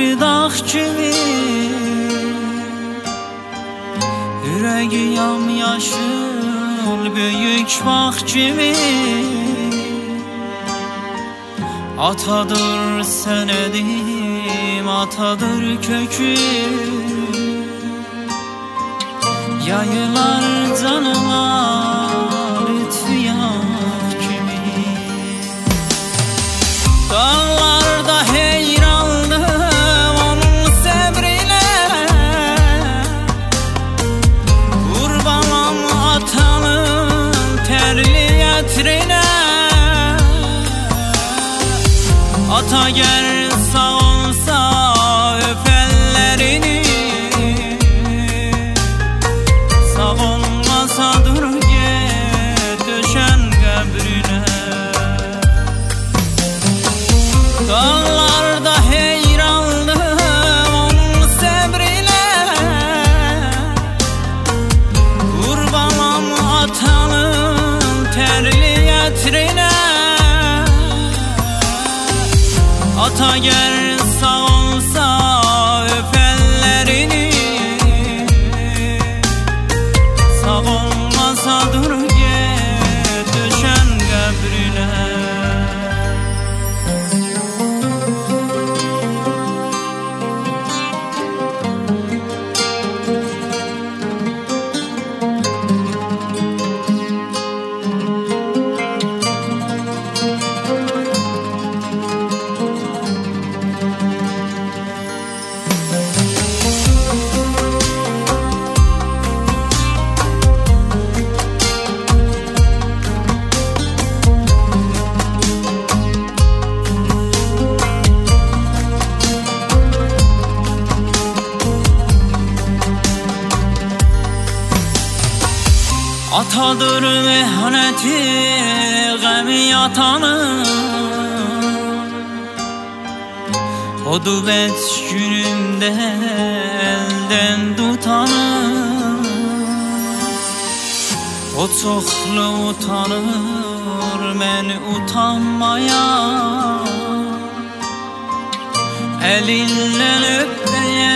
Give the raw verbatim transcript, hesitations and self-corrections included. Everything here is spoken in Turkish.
Bəbri dağ kimi ürəyi yamyaşıl böyük bağ kimi atadır sənədim, atadır kökü yayılar canıma lütfü yağ kimi. Dağlarda heyrandım onun səbrinə, qurbanam atanın tərli ətrinə. Ata gel sağ olsa öp ellerini, sağ olmasa dur git döşen qəbrine. Dağlarda heyrandım onun səbrinə, qurbanam atanın tərli ətrinə. Ata gel sağ olsa öp ellerini, sağ olmasa dur git döşen qəbrine. Atadır mehneti, gemi yatanın, hodubet günümde elden tutanın. O çoxlu utanır, mən utanmaya, elindən öpmeye